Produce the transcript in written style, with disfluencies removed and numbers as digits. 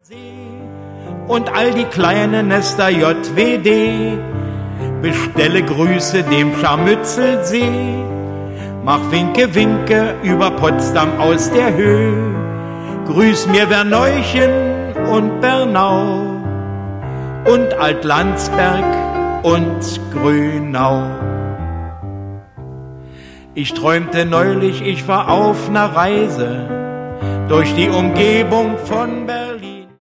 Und all die kleinen Nester JWD, bestelle Grüße dem Scharmützelsee, mach Winke, Winke über Potsdam aus der Höhe, grüß mir Werneuchen und Bernau und Altlandsberg und Grünau. Ich träumte neulich, ich war auf ner Reise durch die Umgebung von Berlin.